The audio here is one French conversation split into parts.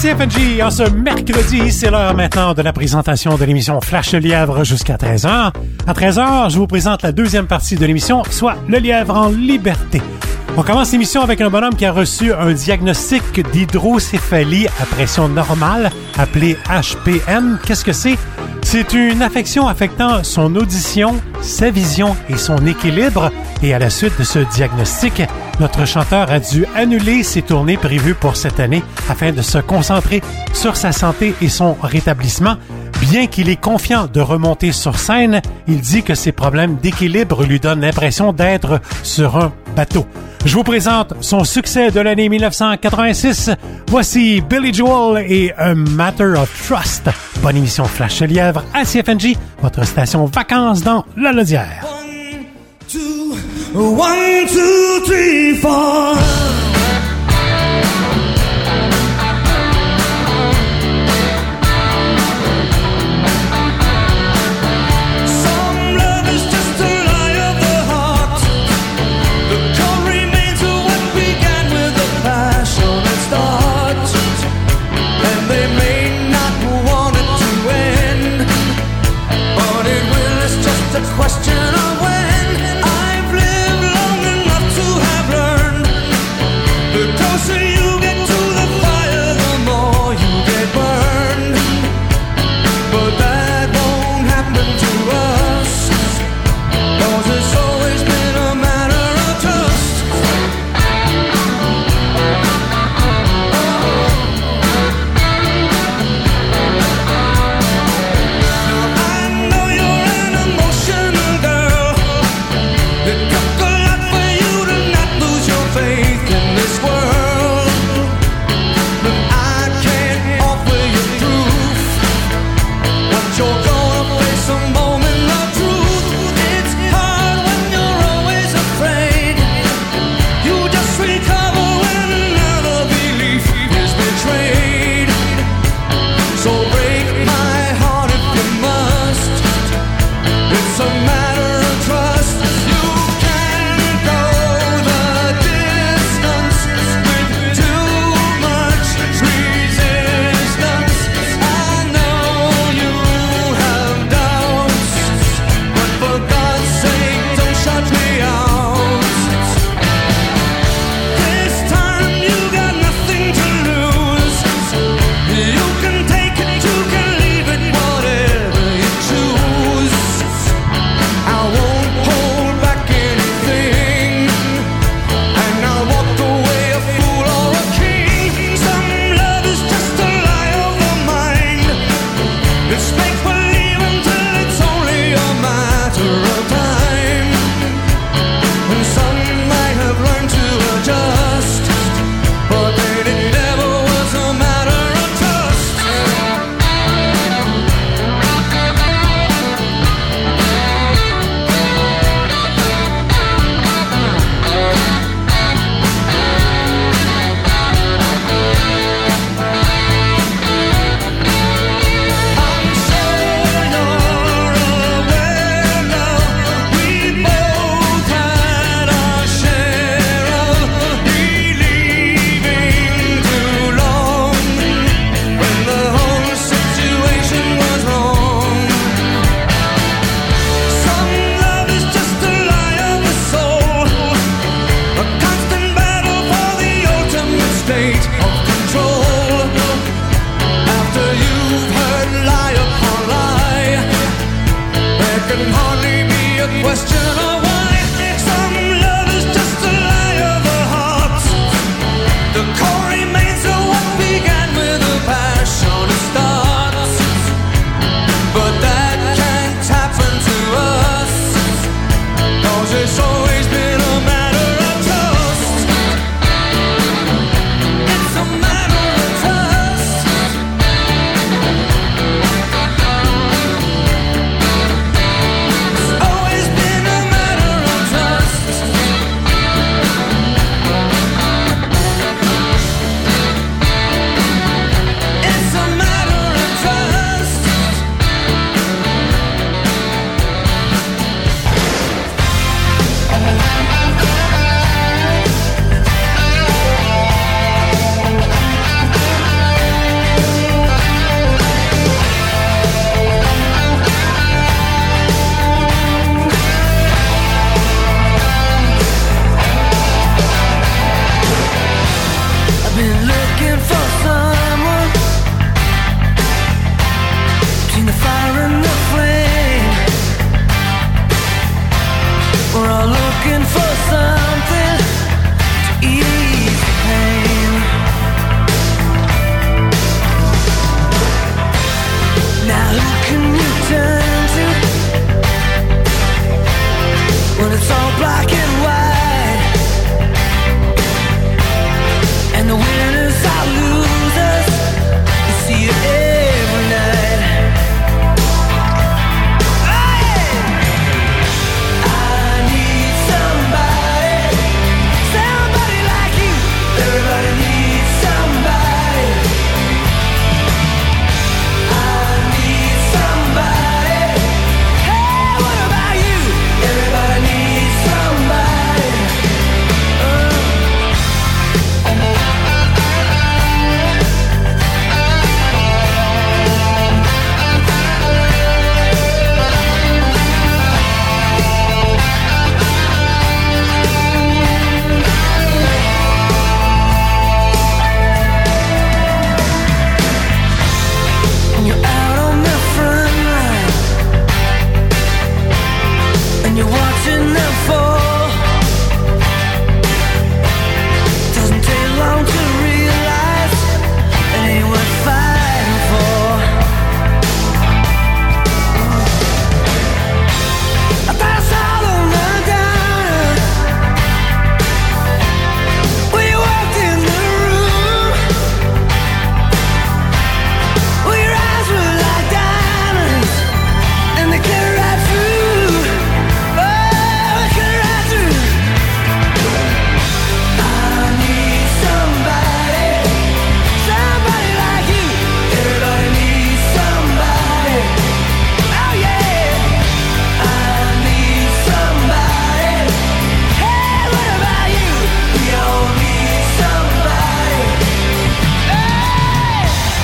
CFNJ, en ce mercredi, c'est l'heure maintenant de la présentation de l'émission Flash le Lièvre jusqu'à 13h. À 13h, je vous présente la deuxième partie de l'émission, soit le Lièvre en liberté. On commence l'émission avec un bonhomme qui a reçu un diagnostic d'hydrocéphalie à pression normale, appelé HPN. Qu'est-ce que c'est? C'est une affection affectant son audition, sa vision et son équilibre. Et à la suite de ce diagnostic, notre chanteur a dû annuler ses tournées prévues pour cette année afin de se concentrer sur sa santé et son rétablissement. Bien qu'il est confiant de remonter sur scène, il dit que ses problèmes d'équilibre lui donnent l'impression d'être sur un bateau. Je vous présente son succès de l'année 1986. Voici Billy Joel et A Matter of Trust. Bonne émission Flash le Lièvre à CFNJ, votre station vacances dans la Laudière. 1, 2, 3, 4. Always been a matter looking for something to ease the pain. Now who can you turn to when it's all black and white, and the winners are losers? You see it every night. Everybody needs somebody. I need somebody. Hey, what about you? Everybody needs somebody. You're out on the front line, and you're watching them fall. Doesn't take long to realize it ain't worth fighting for. I thought I saw them run down when you walked in the room. Well, your eyes were like diamonds, and they cut right through. Oh, they cut right through. I need somebody, somebody like you. Everybody needs somebody. Oh yeah, I need somebody. Hey, what about you? We all need somebody. Hey.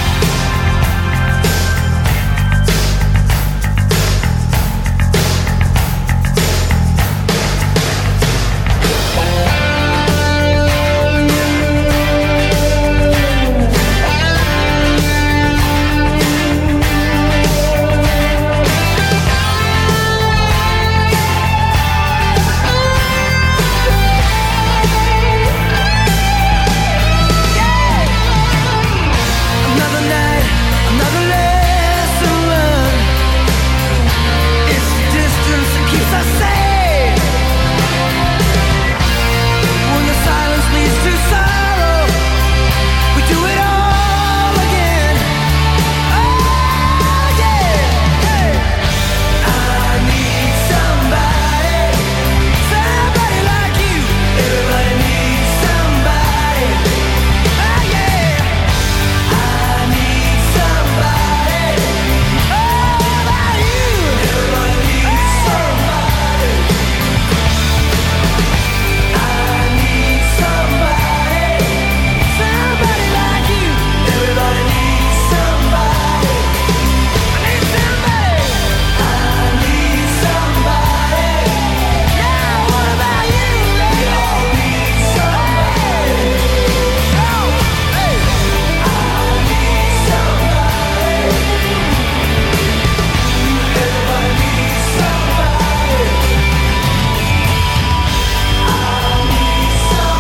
Another night, another lesson learned. It's the distance that keeps us safe. When the silence leads to sorrow, we do it all again. Oh yeah, hey. I need somebody, somebody like you. Everybody needs somebody. Oh yeah. I need somebody. Oh, about you. Everybody needs somebody. I need somebody. Somebody like you. Everybody needs somebody. I need somebody. I need somebody. Yeah, what about you? We all need somebody. Oh, hey. I need somebody. Everybody needs somebody. I need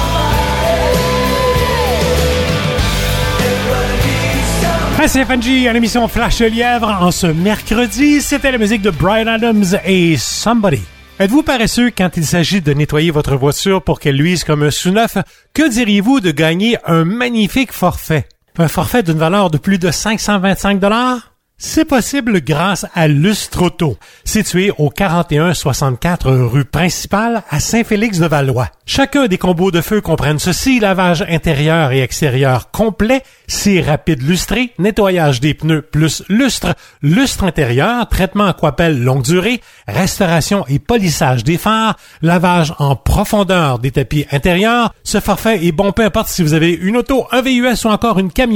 somebody. Everybody needs somebody. À CFNJ, à l'émission Flash le Lièvre, en ce mercredi, c'était la musique de Bryan Adams et Somebody. Êtes-vous paresseux quand il s'agit de nettoyer votre voiture pour qu'elle luise comme un sous-neuf? Que diriez-vous de gagner un magnifique forfait? Un forfait d'une valeur de plus de 525 $? C'est possible grâce à Lustre Auto, situé au 4164 rue principale à Saint-Félix-de-Valois. Chacun des combos de feu comprennent ceci: lavage intérieur et extérieur complet, cire rapide lustrée, nettoyage des pneus plus lustre, lustre intérieur, traitement aquapelle longue durée, restauration et polissage des phares, lavage en profondeur des tapis intérieurs. Ce forfait est bon peu importe si vous avez une auto, un VUS ou encore une camionnette.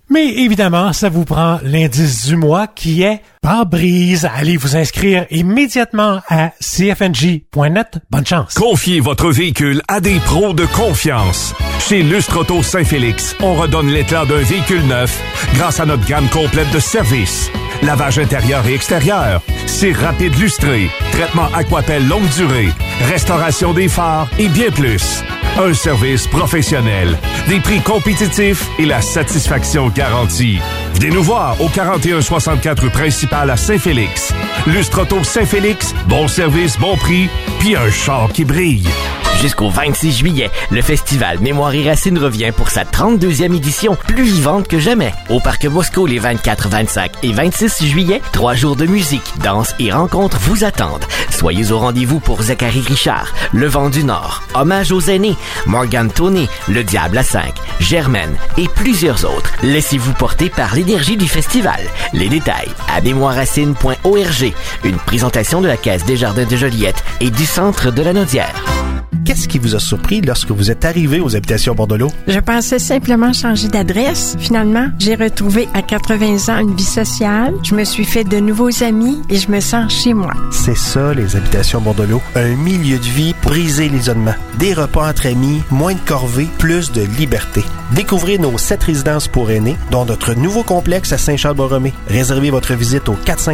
Mais évidemment, ça vous prend l'indice du mois qui est pare-brise. Allez vous inscrire immédiatement à cfnj.net. Bonne chance. Confiez votre véhicule à des pros de confiance. Chez Lustre Auto Saint-Félix, on redonne l'éclat d'un véhicule neuf grâce à notre gamme complète de services. Lavage intérieur et extérieur, cire rapide lustré, traitement Aquapel longue durée, restauration des phares et bien plus. Un service professionnel, des prix compétitifs et la satisfaction garantie. Venez nous voir au 4164 rue principale à Saint-Félix. Lustre Auto Saint-Félix, bon service, bon prix, puis un char qui brille. Jusqu'au 26 juillet, le festival Mémoire et Racines revient pour sa 32e édition, plus vivante que jamais. Au Parc Moscou les 24, 25 et 26 juillet, 3 jours de musique, danse et rencontres vous attendent. Soyez au rendez-vous pour Zachary Richard, Le Vent du Nord, Hommage aux aînés, Morgane Toney, Le Diable à 5, Germaine et plusieurs autres. Laissez-vous porter par l'énergie du festival. Les détails à mémoireracines.org. Une présentation de la Caisse des Jardins de Joliette et du Centre de la Naudière. Qu'est-ce qui vous a surpris lorsque vous êtes arrivé aux Habitations Bordelot? Je pensais simplement changer d'adresse. Finalement, j'ai retrouvé à 80 ans une vie sociale. Je me suis fait de nouveaux amis et je me sens chez moi. C'est ça, les Habitations Bordelot. Un milieu de vie pour briser l'isolement. Des repas entre amis, moins de corvées, plus de liberté. Découvrez nos 7 résidences pour aînés, dont notre nouveau complexe à Saint-Charles-Borromée. Réservez votre visite au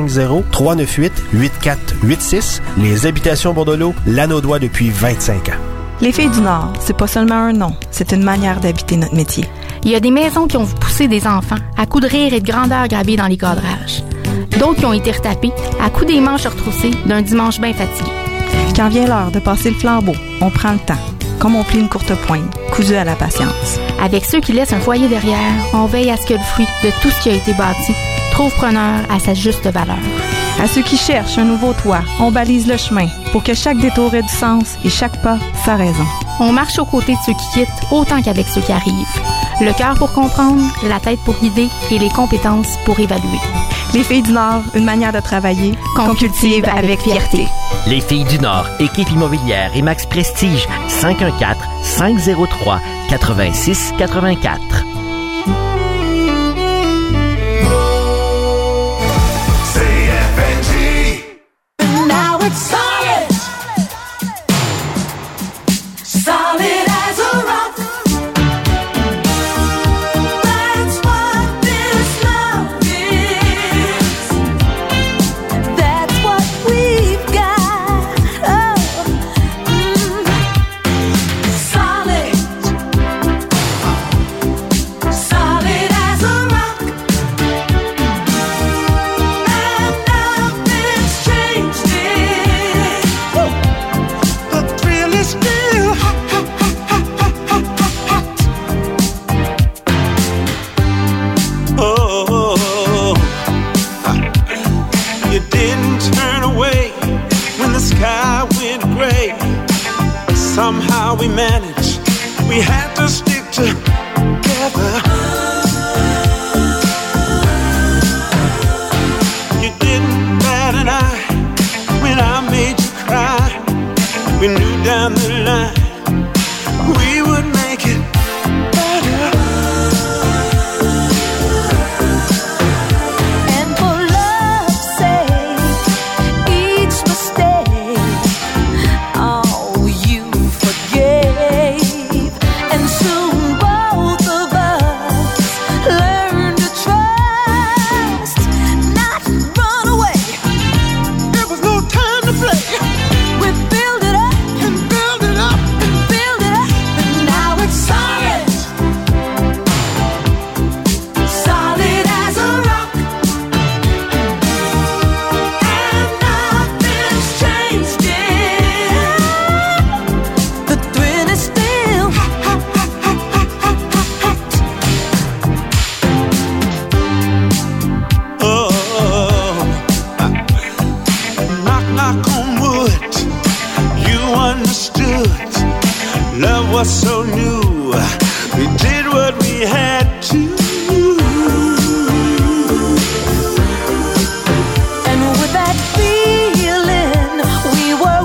450-398-8486. Les Habitations Bordelot, l'Anaudois depuis 25 ans. Les Filles du Nord, c'est pas seulement un nom, c'est une manière d'habiter notre métier. Il y a des maisons qui ont poussé des enfants à coups de rire et de grandeur gravés dans les cadrages. D'autres qui ont été retapés à coups des manches retroussées d'un dimanche bien fatigué. Quand vient l'heure de passer le flambeau, on prend le temps, comme on plie une courte poigne, cousue à la patience. Avec ceux qui laissent un foyer derrière, on veille à ce que le fruit de tout ce qui a été bâti trouve preneur à sa juste valeur. À ceux qui cherchent un nouveau toit, on balise le chemin pour que chaque détour ait du sens et chaque pas sa raison. On marche aux côtés de ceux qui quittent autant qu'avec ceux qui arrivent. Le cœur pour comprendre, la tête pour guider et les compétences pour évaluer. Les Filles du Nord, une manière de travailler qu'on cultive avec fierté. Les Filles du Nord, équipe immobilière et Max Prestige, 514-503-8684. Now it's solid, solid as a rock. That's what this love is. That's what we've got. Oh, solid, solid as a rock. And nothing's changed it. The thrill is still hot, hot, hot, hot, hot, hot, hot. Oh, you didn't turn away when the sky went gray. Somehow we managed, we had to stick together. You didn't bat an eye when I made you cry. We knew down the line we would make it better. And for love's sake, each mistake, oh, you forgave. And soon both of us learned to trust, not run away. There was no time to play. We build it up and build it up and build it up, and now it's solid, solid as a rock. And nothing's changed it. The thrill is still hot, hot, hot, hot, hot, hot, hot, hot. Oh, knock, knock on wood. You understood. Love was so new. We did what we had to. And with that feeling, we were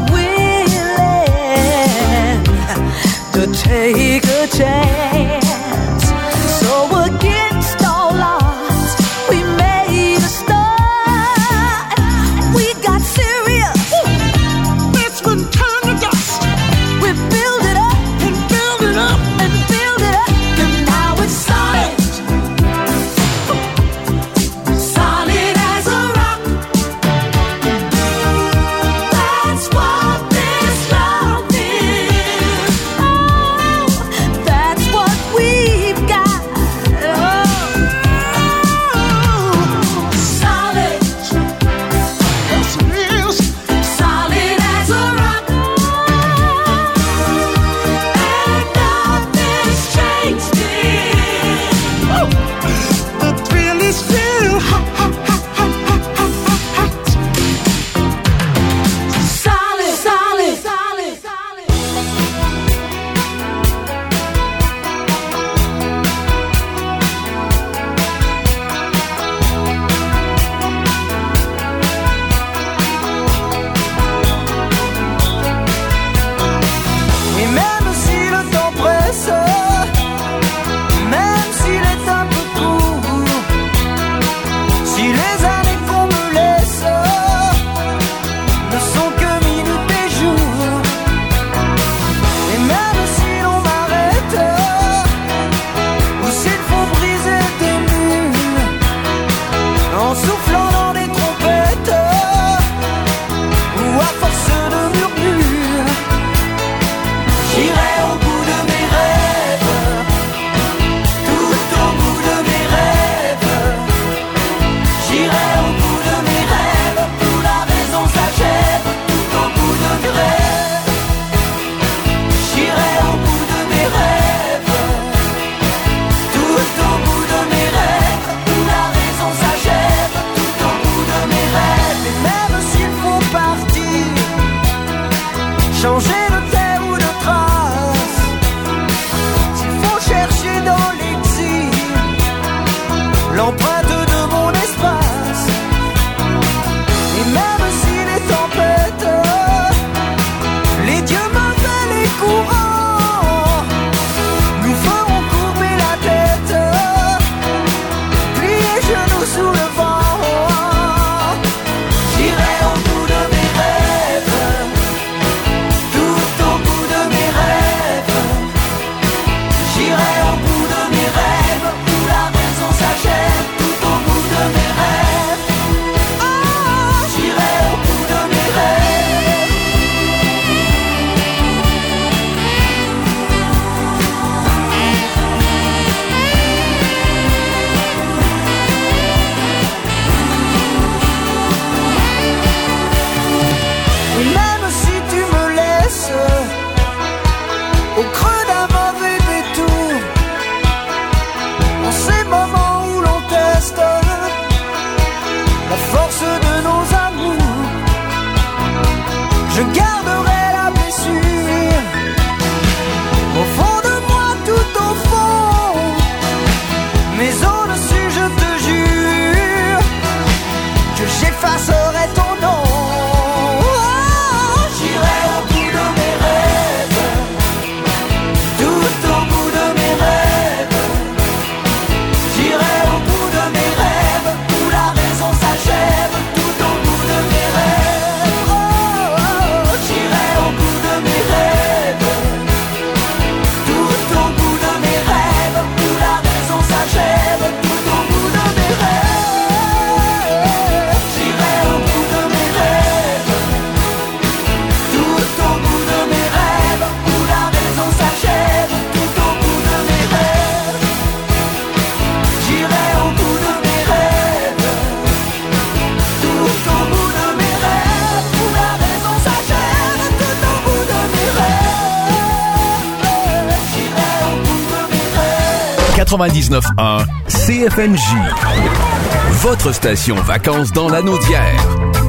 willing to take a chance. So against all 99.1 CFNJ. Votre station vacances dans l'Anaudière.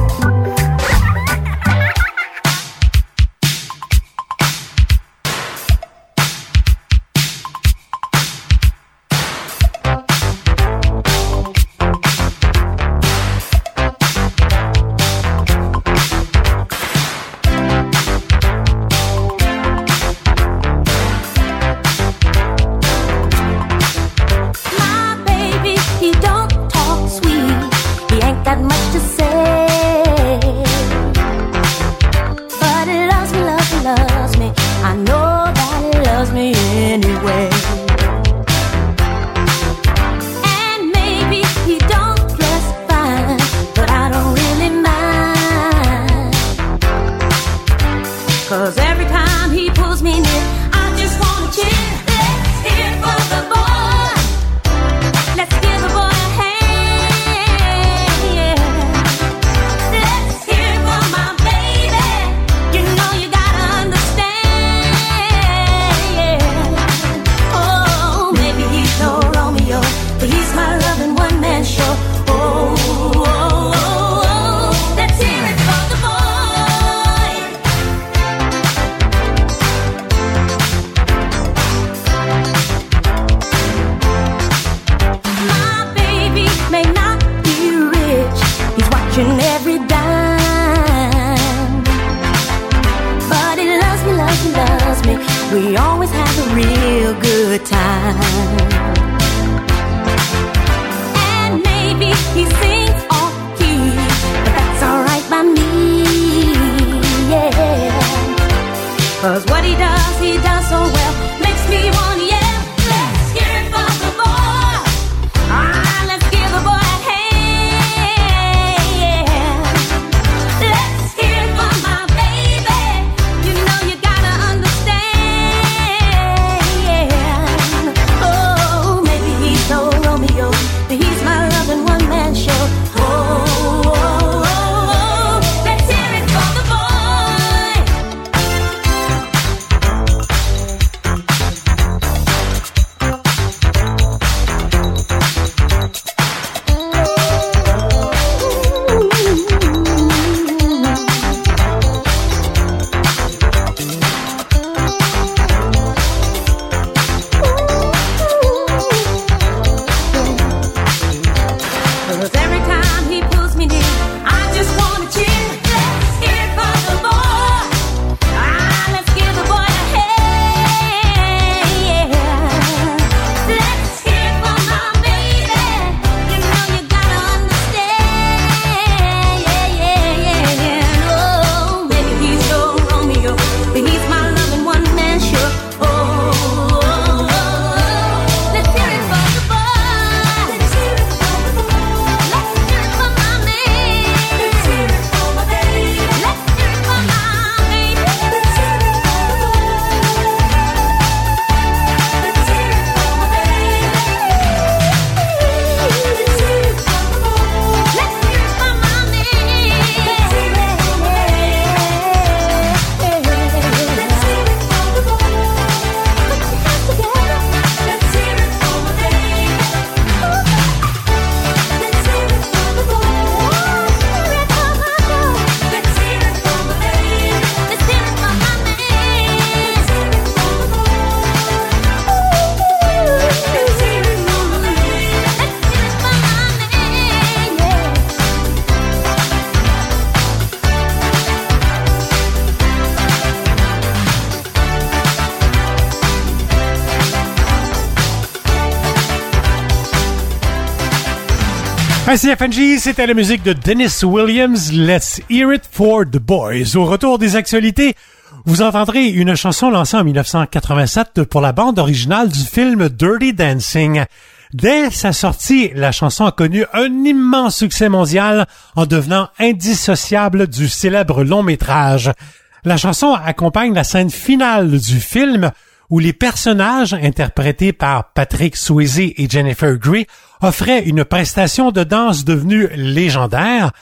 À CFNJ, c'était la musique de Dennis Williams, Let's Hear It for the Boys. Au retour des actualités, vous entendrez une chanson lancée en 1987 pour la bande originale du film Dirty Dancing. Dès sa sortie, la chanson a connu un immense succès mondial en devenant indissociable du célèbre long-métrage. La chanson accompagne la scène finale du film où les personnages interprétés par Patrick Swayze et Jennifer Grey offraient une prestation de danse devenue légendaire.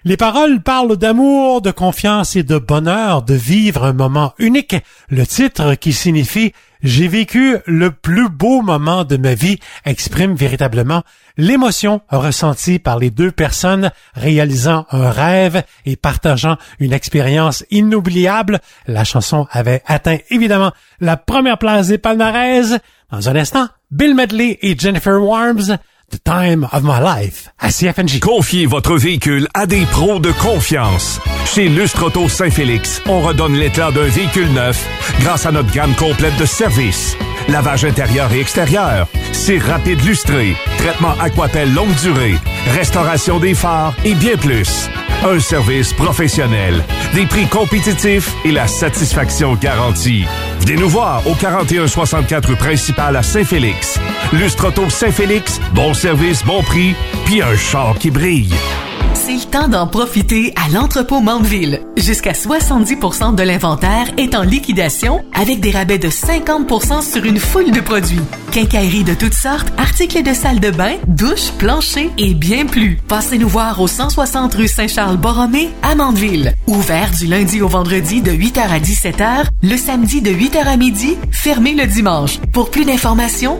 Les paroles parlent d'amour, de confiance et de bonheur, de vivre un moment unique. Le titre, qui signifie « J'ai vécu le plus beau moment de ma vie », exprime véritablement l'émotion ressentie par les deux personnes réalisant un rêve et partageant une expérience inoubliable. La chanson avait atteint évidemment la première place des palmarès. Dans un instant, Bill Medley et Jennifer Warnes, The Time of My Life, à CFNJ. Confiez votre véhicule à des pros de confiance. Chez Lustre Auto Saint-Félix, on redonne l'éclat d'un véhicule neuf grâce à notre gamme complète de services. Lavage intérieur et extérieur, cire rapide lustré, traitement Aquapel longue durée, restauration des phares et bien plus. Un service professionnel, des prix compétitifs et la satisfaction garantie. Venez nous voir au 4164 rue principale à Saint-Félix. Lustre Auto Saint-Félix, bon service, bon prix, puis un char qui brille. C'est le temps d'en profiter à l'entrepôt Mandeville. Jusqu'à 70% de l'inventaire est en liquidation avec des rabais de 50% sur une foule de produits. Quincaillerie de toutes sortes, articles de salle de bain, douche, plancher et bien plus. Passez nous voir au 160 rue Saint-Charles-Borromée à Mandeville. Ouvert du lundi au vendredi de 8h à 17h, le samedi de 8h à midi, fermé le dimanche. Pour plus d'informations,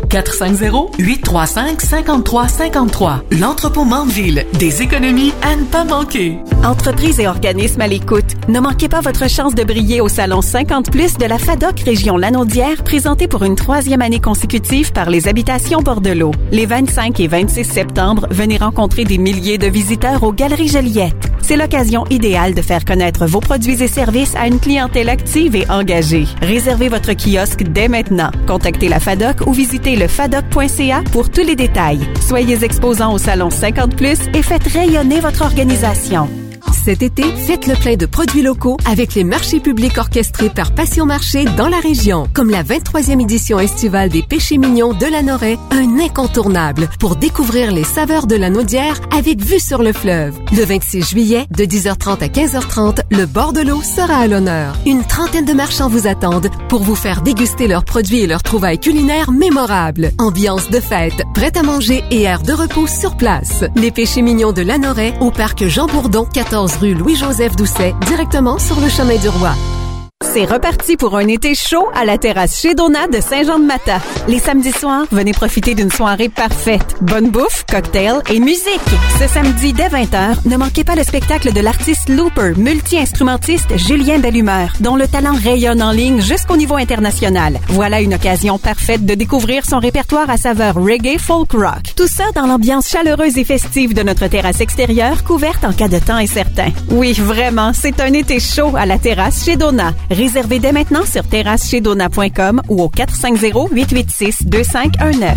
450-835-5353. L'entrepôt Mandeville, des économies à ne pas manquer. Entreprises et organismes à l'écoute, ne manquez pas votre chance de briller au Salon 50+ de la FADOC Région Lanaudière, présenté pour une 3e année consécutive par les Habitations Bordelot. Les 25 et 26 septembre, venez rencontrer des milliers de visiteurs aux Galeries Joliette. C'est l'occasion idéale de faire connaître vos produits et services à une clientèle active et engagée. Réservez votre kiosque dès maintenant. Contactez la FADOC ou visitez le fadoc.ca pour tous les détails. Soyez exposants au Salon 50+ et faites rayonner votre organisation. Cet été, faites le plein de produits locaux avec les marchés publics orchestrés par Passion Marché dans la région, comme la 23e édition estivale des péchés mignons de la Noret, un incontournable pour découvrir les saveurs de la Naudière avec vue sur le fleuve. Le 26 juillet, de 10h30 à 15h30, le bord de l'eau sera à l'honneur. Une trentaine de marchands vous attendent pour vous faire déguster leurs produits et leurs trouvailles culinaires mémorables. Ambiance de fête, prête à manger et air de repos sur place. Les péchés mignons de la Noret au parc Jean Bourdon, 14 rue Louis-Joseph Doucet, directement sur le chemin du Roi. C'est reparti pour un été chaud à la terrasse chez Donat de Saint-Jean-de-Mata. Les samedis soirs, venez profiter d'une soirée parfaite. Bonne bouffe, cocktails et musique. Ce samedi dès 20h, ne manquez pas le spectacle de l'artiste Looper, multi-instrumentiste Julien Bellumeur, dont le talent rayonne en ligne jusqu'au niveau international. Voilà une occasion parfaite de découvrir son répertoire à saveur reggae folk rock. Tout ça dans l'ambiance chaleureuse et festive de notre terrasse extérieure, couverte en cas de temps incertain. Oui, vraiment, c'est un été chaud à la terrasse chez Donat. Réservez dès maintenant sur terrassechezdona.com ou au 450-886-2519.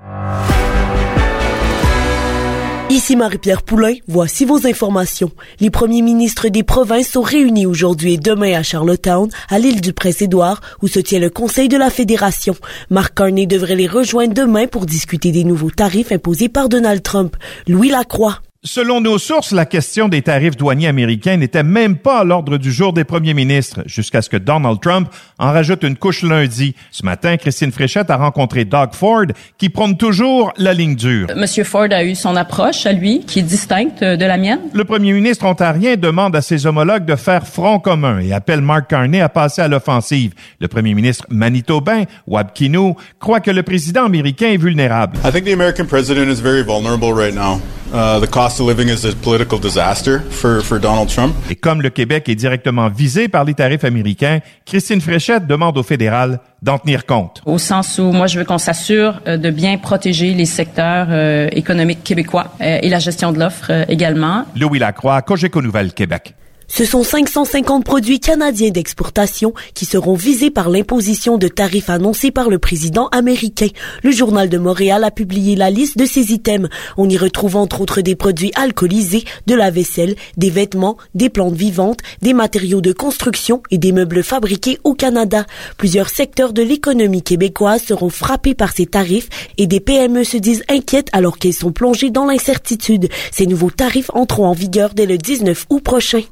Ici Marie-Pierre Poulain, voici vos informations. Les premiers ministres des provinces sont réunis aujourd'hui et demain à Charlottetown, à l'île du Prince-Édouard, où se tient le Conseil de la Fédération. Mark Carney devrait les rejoindre demain pour discuter des nouveaux tarifs imposés par Donald Trump. Louis Lacroix. Selon nos sources, la question des tarifs douaniers américains n'était même pas à l'ordre du jour des premiers ministres, jusqu'à ce que Donald Trump en rajoute une couche lundi. Ce matin, Christine Fréchette a rencontré Doug Ford, qui prône toujours la ligne dure. Monsieur Ford a eu son approche à lui, qui est distincte de la mienne. Le premier ministre ontarien demande à ses homologues de faire front commun et appelle Mark Carney à passer à l'offensive. Le premier ministre manitobain, Wab Kinew, croit que le président américain est vulnérable. I think the American president is very vulnerable right now. The cost of living is a political disaster for Donald Trump. Et comme le Québec est directement visé par les tarifs américains, Christine Fréchette demande au fédéral d'en tenir compte. Au sens où moi je veux qu'on s'assure de bien protéger les secteurs économiques québécois et la gestion de l'offre également. Louis Lacroix, Cogeco Nouvelles, Québec. Ce sont 550 produits canadiens d'exportation qui seront visés par l'imposition de tarifs annoncés par le président américain. Le Journal de Montréal a publié la liste de ces items. On y retrouve entre autres des produits alcoolisés, de la vaisselle, des vêtements, des plantes vivantes, des matériaux de construction et des meubles fabriqués au Canada. Plusieurs secteurs de l'économie québécoise seront frappés par ces tarifs et des PME se disent inquiètes alors qu'elles sont plongées dans l'incertitude. Ces nouveaux tarifs entreront en vigueur dès le 19 août prochain.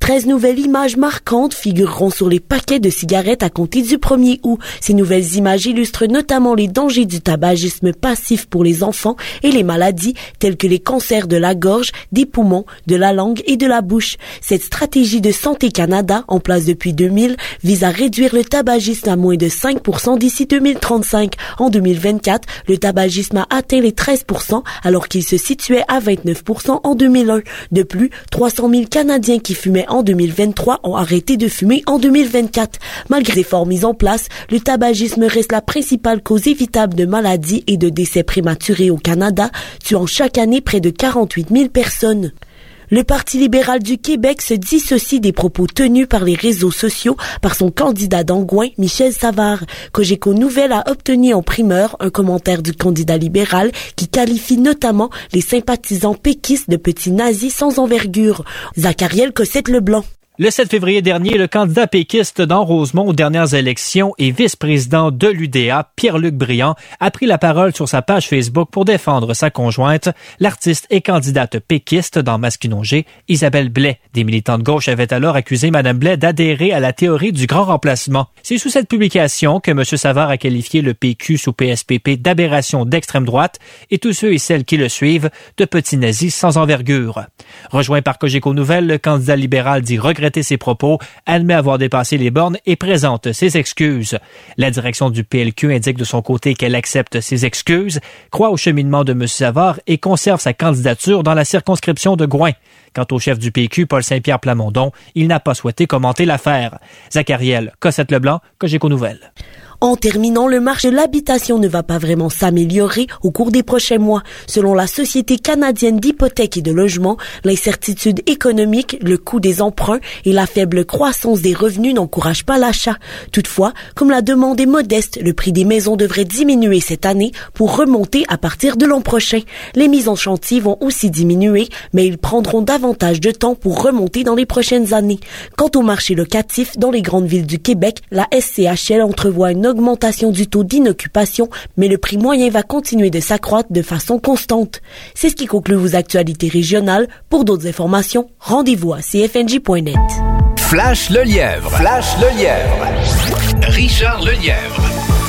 13 nouvelles images marquantes figureront sur les paquets de cigarettes à compter du 1er août. Ces nouvelles images illustrent notamment les dangers du tabagisme passif pour les enfants et les maladies telles que les cancers de la gorge, des poumons, de la langue et de la bouche. Cette stratégie de Santé Canada, en place depuis 2000, vise à réduire le tabagisme à moins de 5% d'ici 2035. En 2024, le tabagisme a atteint les 13% alors qu'il se situait à 29% en 2001. De plus, 300 000 Canadiens qui fumaient en 2023 ont arrêté de fumer en 2024. Malgré les efforts mis en place, le tabagisme reste la principale cause évitable de maladies et de décès prématurés au Canada, tuant chaque année près de 48 000 personnes. Le Parti libéral du Québec se dissocie des propos tenus par les réseaux sociaux par son candidat d'Angouin, Michel Savard. Cogeco Nouvelles a obtenu en primeur un commentaire du candidat libéral qui qualifie notamment les sympathisants péquistes de petits nazis sans envergure. Zachariel Cossette-Leblanc. Le 7 février dernier, le candidat péquiste d'Anse-Rosemont aux dernières élections et vice-président de l'UDA, Pierre-Luc Briand, a pris la parole sur sa page Facebook pour défendre sa conjointe, l'artiste et candidate péquiste dans Masquinongé, Isabelle Blais. Des militants de gauche avaient alors accusé Mme Blais d'adhérer à la théorie du grand remplacement. C'est sous cette publication que M. Savard a qualifié le PQ sous PSPP d'aberration d'extrême droite et tous ceux et celles qui le suivent de petits nazis sans envergure. Rejoint par Cogeco Nouvelles, le candidat libéral dit regretter ses propos, admet avoir dépassé les bornes et présente ses excuses. La direction du PLQ indique de son côté qu'elle accepte ses excuses, croit au cheminement de M. Savard et conserve sa candidature dans la circonscription de Gouin. Quant au chef du PQ, Paul Saint-Pierre Plamondon, il n'a pas souhaité commenter l'affaire. Zachariel Cossette-Leblanc, Cogeco Nouvelles. En terminant, le marché de l'habitation ne va pas vraiment s'améliorer au cours des prochains mois. Selon la Société canadienne d'hypothèques et de logement, l'incertitude économique, le coût des emprunts et la faible croissance des revenus n'encouragent pas l'achat. Toutefois, comme la demande est modeste, le prix des maisons devrait diminuer cette année pour remonter à partir de l'an prochain. Les mises en chantier vont aussi diminuer, mais ils prendront davantage de temps pour remonter dans les prochaines années. Quant au marché locatif, dans les grandes villes du Québec, la SCHL entrevoit une augmentation du taux d'inoccupation, mais le prix moyen va continuer de s'accroître de façon constante. C'est ce qui conclut vos actualités régionales. Pour d'autres informations, rendez-vous à cfnj.net. Flash le lièvre. Flash le lièvre. Richard Lelièvre.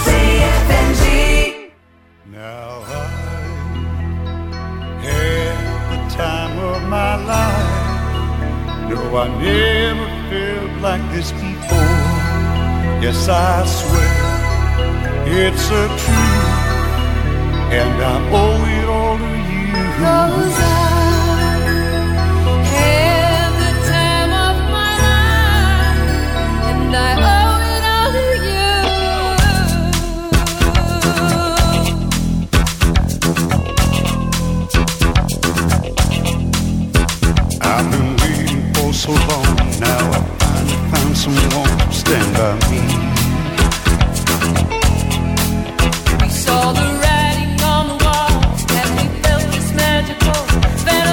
CFNJ. Now I had the time of my life. No, I never felt like this before. Yes, I swear it's a truth, and I owe it all to you. 'Cause I had the time of my life, and I owe it all to you. I've been waiting for so long, now I finally found someone to stand by me. We saw the writing on the wall, and we felt this magical fantasy.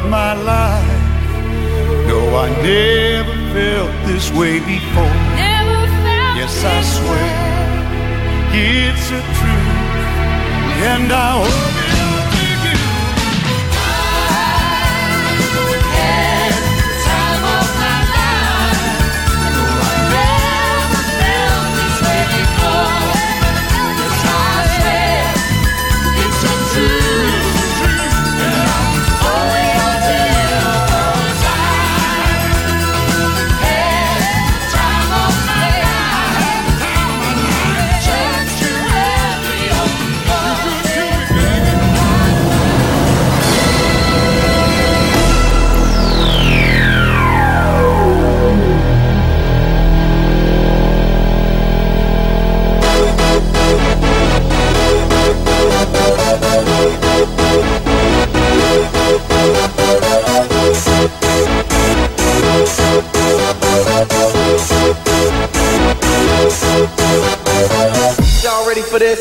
my life. No, I never felt this way before. Never felt yes, I swear it's a truth, and I hope it'll take you. I had the time of my life. No, I never felt this way before. Yes, I swear it's a truth, and I'm only until cause I had the time of my life. Church to every old Y'all ready for this?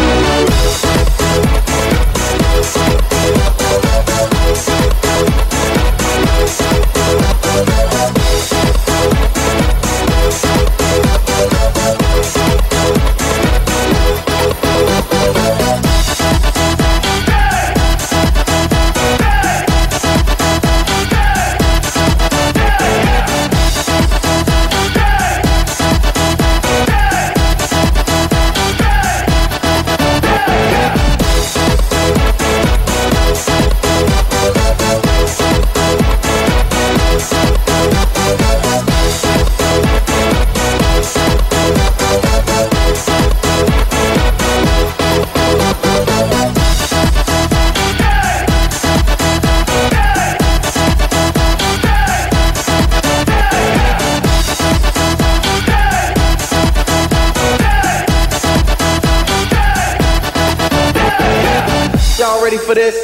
Y'all ready for this?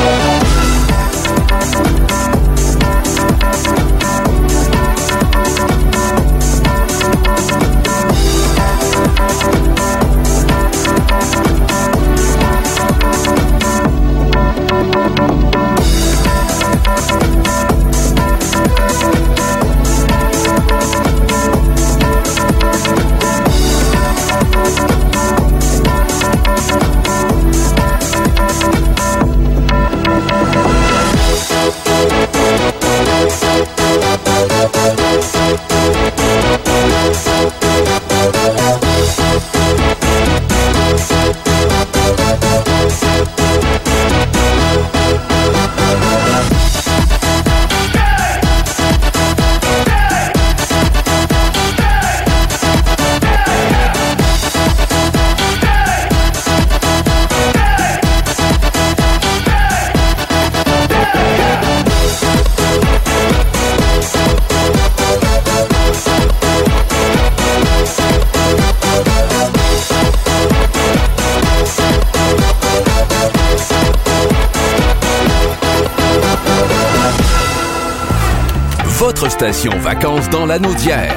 Votre station vacances dans l'anneau d'hier.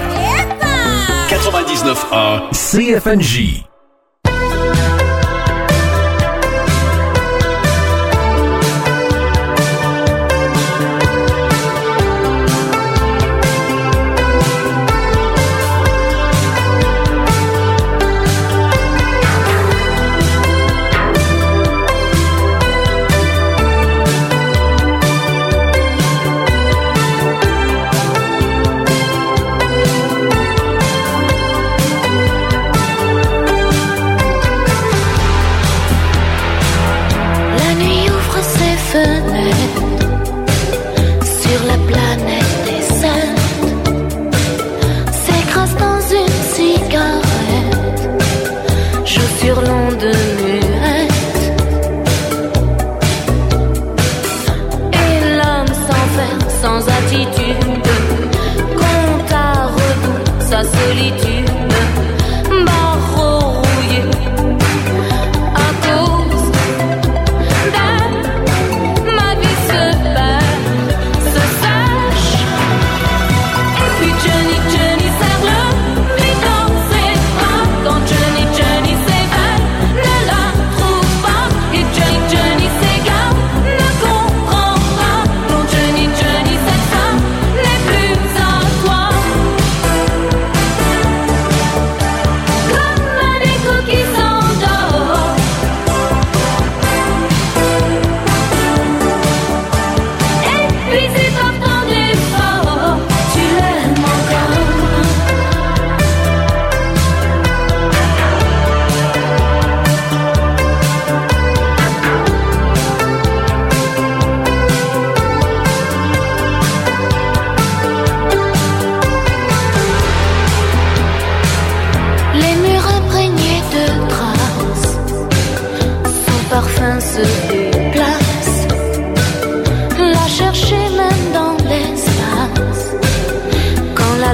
99A CFNJ.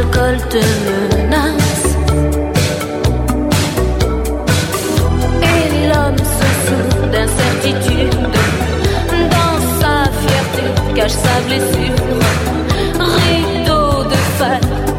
l'alcool te menace. Et l'homme se soucie d'incertitude. Dans sa fierté cache sa blessure. Rideau de fer.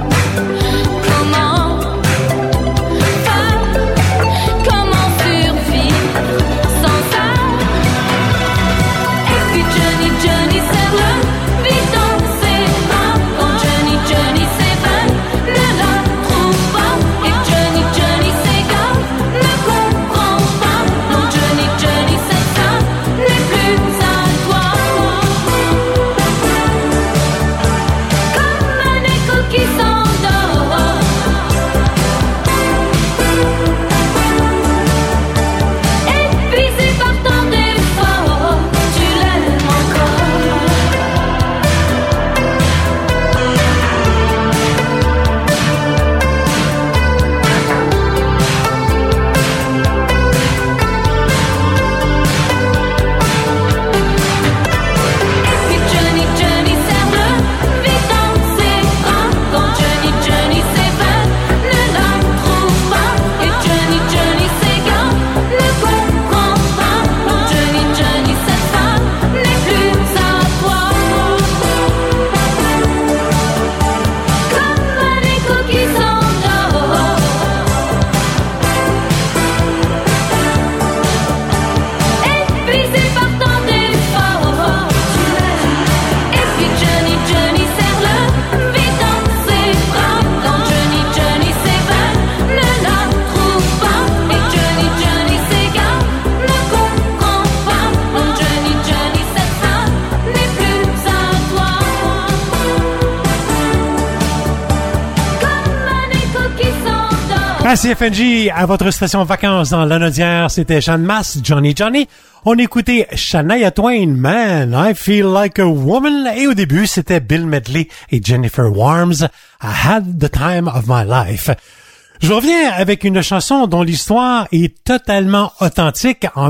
À CFNJ, à votre station vacances dans l'Anaudière, c'était Jeanne Masse, Johnny. On écoutait Shania Twain, Man, I Feel Like a Woman. Et au début, c'était Bill Medley et Jennifer Warnes, I Had the Time of My Life. Je reviens avec une chanson dont l'histoire est totalement authentique. En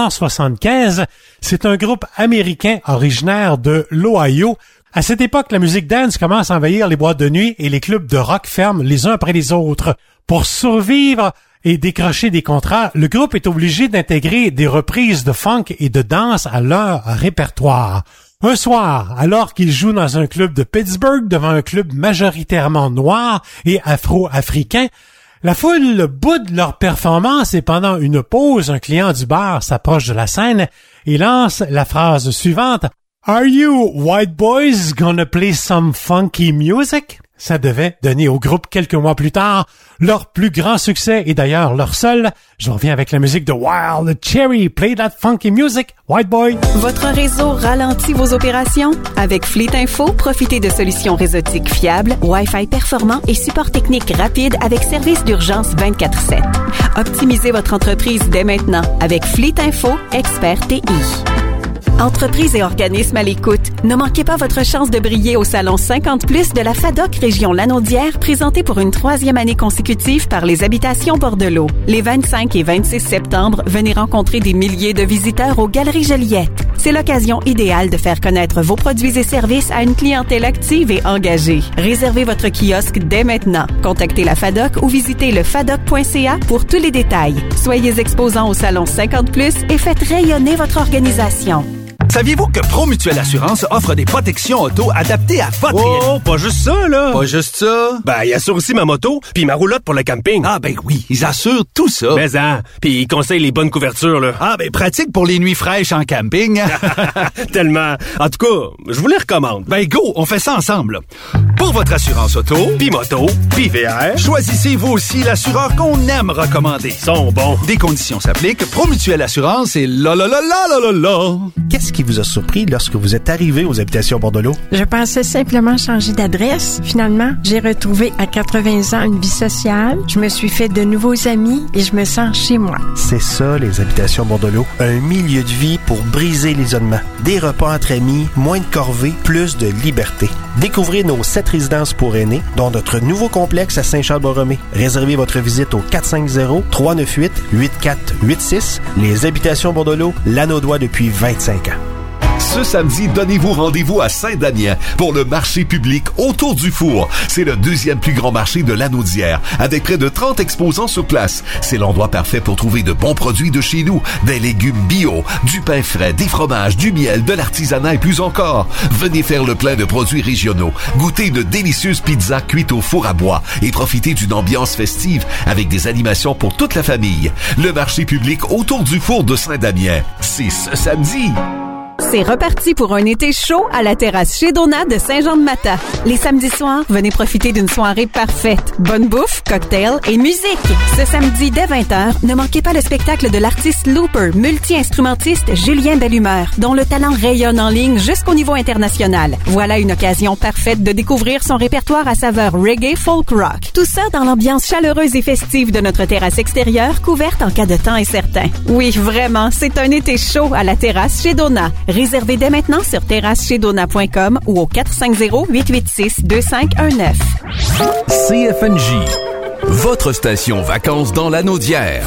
1975, c'est un groupe américain originaire de l'Ohio. À cette époque, la musique dance commence à envahir les boîtes de nuit et les clubs de rock ferment les uns après les autres. Pour survivre et décrocher des contrats, le groupe est obligé d'intégrer des reprises de funk et de danse à leur répertoire. Un soir, alors qu'ils jouent dans un club de Pittsburgh devant un club majoritairement noir et afro-africain, la foule boude leur performance et pendant une pause, un client du bar s'approche de la scène et lance la phrase suivante: « Are you white boys gonna play some funky music? » Ça devait donner au groupe quelques mois plus tard leur plus grand succès et d'ailleurs leur seul. Je reviens avec la musique de Wild Cherry. Play that funky music, white boy. Votre réseau ralentit vos opérations? Avec Fleet Info, profitez de solutions réseautiques fiables, Wi-Fi performant et support technique rapide avec service d'urgence 24/7. Optimisez votre entreprise dès maintenant avec Fleet Info, expert TI. Entreprises et organismes à l'écoute, ne manquez pas votre chance de briller au Salon 50+ de la FADOC Région Lanaudière, présenté pour une 3e année consécutive par les Habitations Bordelot. Les 25 et 26 septembre, venez rencontrer des milliers de visiteurs aux Galeries Joliette. C'est l'occasion idéale de faire connaître vos produits et services à une clientèle active et engagée. Réservez votre kiosque dès maintenant. Contactez la FADOC ou visitez le fadoc.ca pour tous les détails. Soyez exposants au Salon 50+ et faites rayonner votre organisation. Saviez-vous que Promutuelle Assurance offre des protections auto adaptées à votre réalité? Oh, pas juste ça, là! Pas juste ça? Ben, ils assurent aussi ma moto, puis ma roulotte pour le camping. Ah, ben oui, ils assurent tout ça. Mais puis ils conseillent les bonnes couvertures, là. Ah, ben pratique pour les nuits fraîches en camping. Tellement. En tout cas, je vous les recommande. Ben go, on fait ça ensemble. Pour votre assurance auto, puis moto, puis VR, choisissez vous aussi l'assureur qu'on aime recommander. Ils sont bons. Des conditions s'appliquent. Promutuelle Assurance et la. Qu'est-ce qui vous a surpris lorsque vous êtes arrivé aux Habitations Bordelot? Je pensais simplement changer d'adresse. Finalement, j'ai retrouvé à 80 ans une vie sociale. Je me suis fait de nouveaux amis et je me sens chez moi. C'est ça, les Habitations Bordelot. Un milieu de vie pour briser l'isolement. Des repas entre amis, moins de corvées, plus de liberté. Découvrez nos 7 résidences pour aînés, dont notre nouveau complexe à Saint-Charles-Borromée. Réservez votre visite au 450-398-8486. Les Habitations Bordelot, l'Anaudois depuis 25 ans. Ce samedi, donnez-vous rendez-vous à Saint-Damien pour le marché public Autour du Four. C'est le deuxième plus grand marché de l'Anaudière, avec près de 30 exposants sur place. C'est l'endroit parfait pour trouver de bons produits de chez nous, des légumes bio, du pain frais, des fromages, du miel, de l'artisanat et plus encore. Venez faire le plein de produits régionaux, goûter une délicieuse pizza cuite au four à bois et profiter d'une ambiance festive avec des animations pour toute la famille. Le marché public Autour du Four de Saint-Damien, c'est ce samedi. C'est reparti pour un été chaud à la terrasse chez Donat de Saint-Jean-de-Mata. Les samedis soirs, venez profiter d'une soirée parfaite. Bonne bouffe, cocktails et musique. Ce samedi dès 20h, ne manquez pas le spectacle de l'artiste Looper, multi-instrumentiste Julien Bellumeur, dont le talent rayonne en ligne jusqu'au niveau international. Voilà une occasion parfaite de découvrir son répertoire à saveur reggae folk rock. Tout ça dans l'ambiance chaleureuse et festive de notre terrasse extérieure, couverte en cas de temps incertain. Oui, vraiment, c'est un été chaud à la terrasse chez Donat. Réservez dès maintenant sur terrassechezdona.com ou au 450-886-2519. CFNJ, votre station vacances dans l'Anaudière.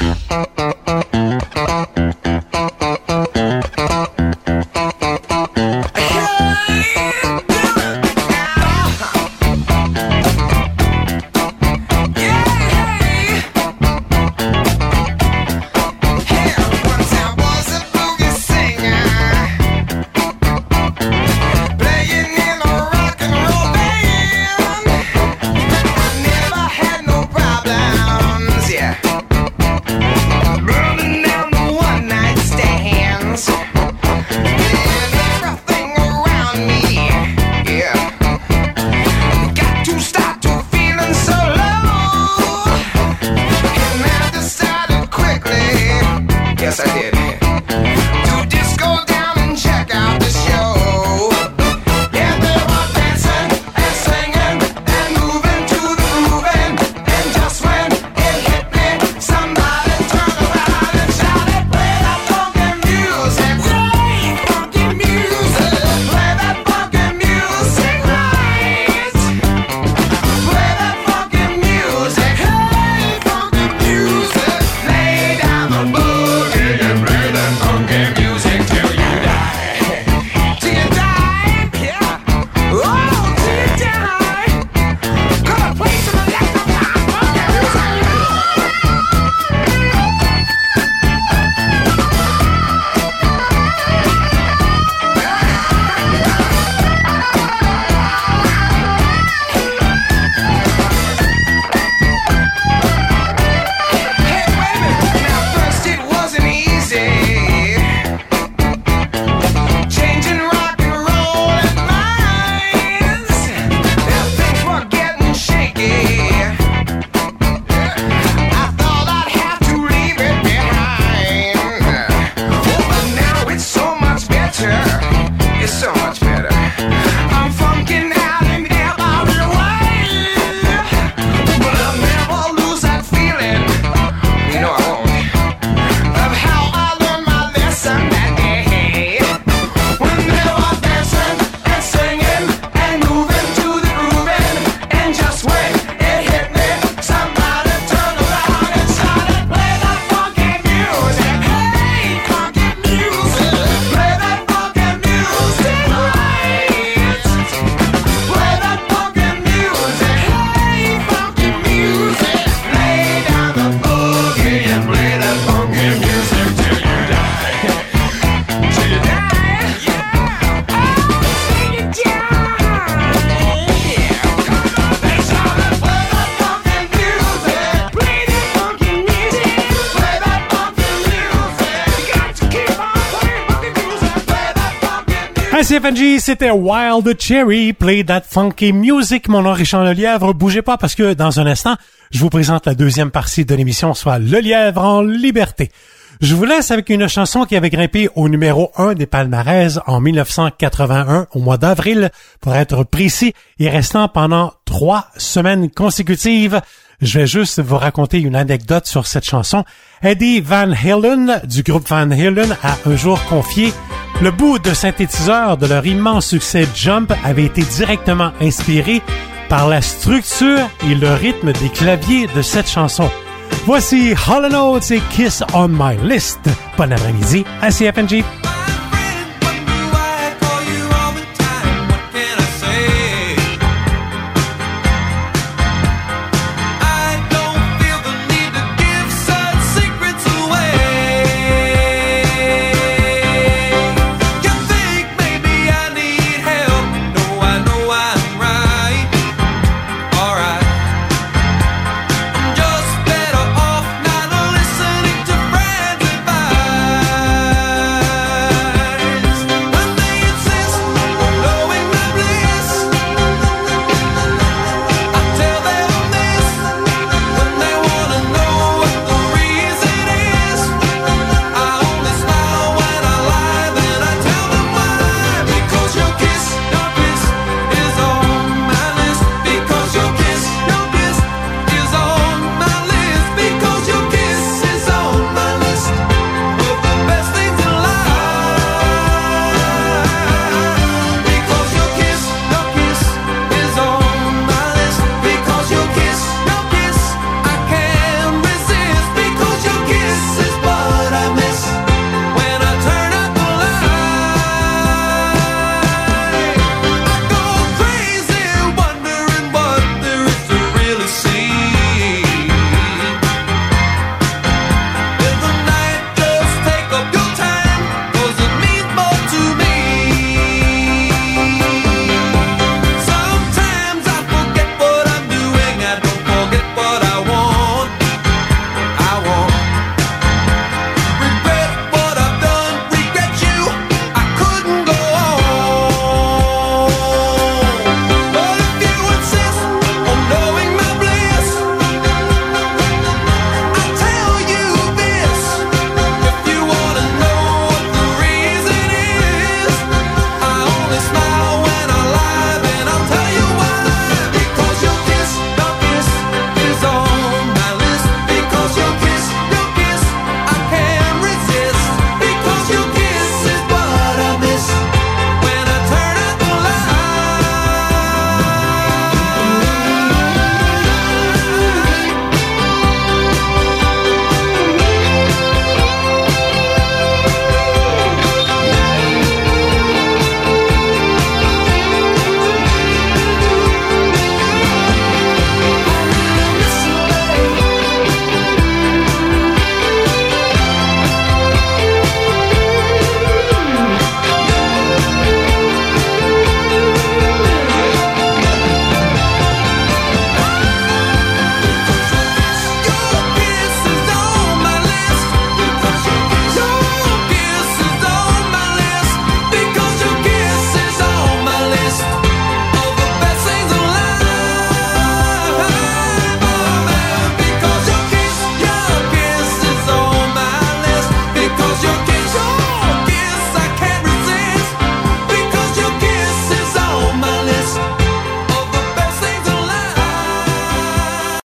À CFNJ, c'était Wild Cherry, Play That Funky Music. Mon nom est Richard Lelièvre. Bougez pas parce que dans un instant, je vous présente la deuxième partie de l'émission, soit Lelièvre en liberté. Je vous laisse avec une chanson qui avait grimpé au numéro 1 des palmarès en 1981, au mois d'avril, pour être précis, et restant pendant 3 semaines consécutives. Je vais juste vous raconter une anecdote sur cette chanson. Eddie Van Halen, du groupe Van Halen, a un jour confié: le bout de synthétiseur de leur immense succès Jump avait été directement inspiré par la structure et le rythme des claviers de cette chanson. Voici Hall & Oates et Kiss on My List. Bon après-midi à CFNJ.